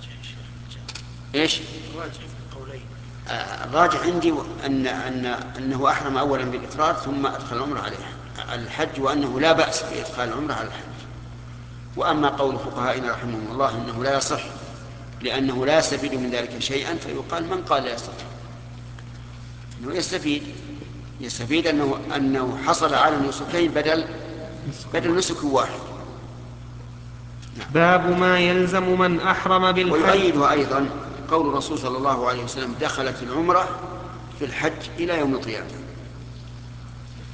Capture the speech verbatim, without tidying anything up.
إيش؟ الراجح عندي أن أن أنه أحرم أولا بالإفراد ثم أدخل العمرة عليه الحج، وأنه لا بأس بإدخال العمرة على الحج. وأما قول فقهائنا رحمهم الله أنه لا يصح لأنه لا يستفيد من ذلك شيئا، فيقال من قال لا يصح؟ أنه يستفيد يستفيد أنه أنه حصل على نسكين بدل بدل نسك واحد. نعم. باب ما يلزم من أحرم بالحج. ويؤيده أيضا قول الرسول صلى الله عليه وسلم: دخلت العمرة في الحج إلى يوم القيامة.